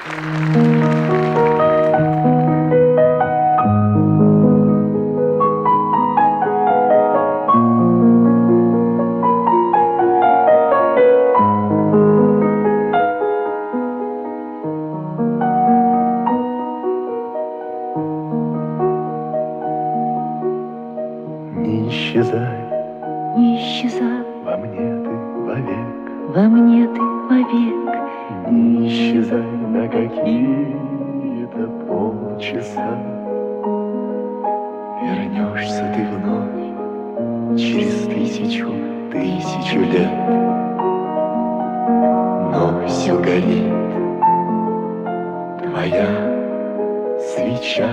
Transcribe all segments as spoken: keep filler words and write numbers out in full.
Не исчезай, не исчезай, во мне ты вовек, во мне ты вовек, не исчезай на какие-то полчаса. Вернешься ты вновь через тысячу, тысячу лет, но все горит твоя свеча.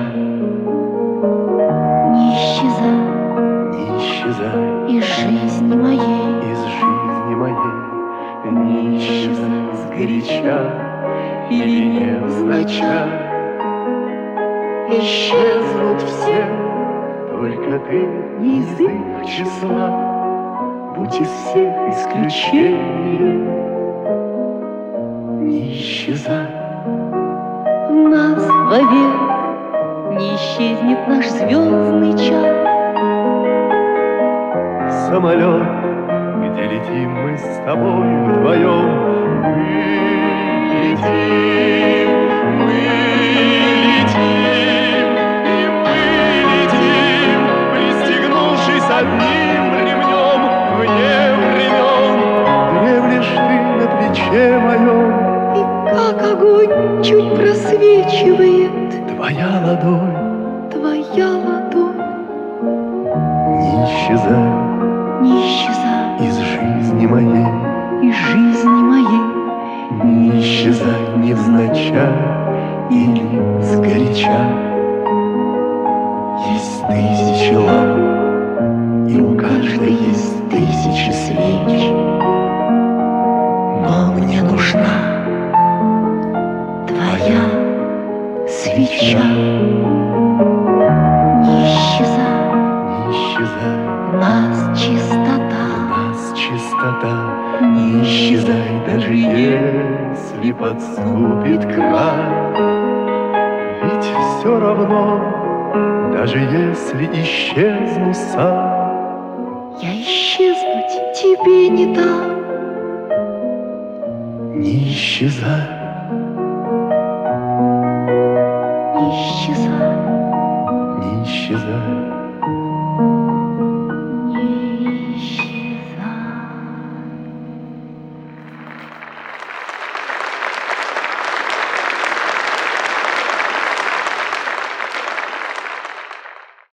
не исчезай Не исчезай из жизни моей, из жизни моей, не исчезай сгоряча или невзначай. Исчезнут все, только ты не из их числа, будь из всех исключением. Не исчезай, в нас вовек не исчезнет наш звездный час. самолет, где летим мы с тобой вдвоем. Мы летим, мы летим, и мы летим, пристегнувшись одним ремнем вне времен. Дремлешь ты на плече моем, И как огонь чуть просвечивает твоя ладонь. твоя ладонь. Не исчезай Не исчезай из жизни моей, из жизни моей, не исчезай невзначай или сгоряча. Есть тысячи ламп, и у каждой есть тысячи свеч, но мне нужна твоя свеча. Не исчезай, Не исчезай, в нас чистота. нас чистота. Не исчезай, даже если подступит край. Ведь все равно, даже если исчезну сам, Я исчезнуть тебе не дам. не исчезай, Не исчезай, не исчезай.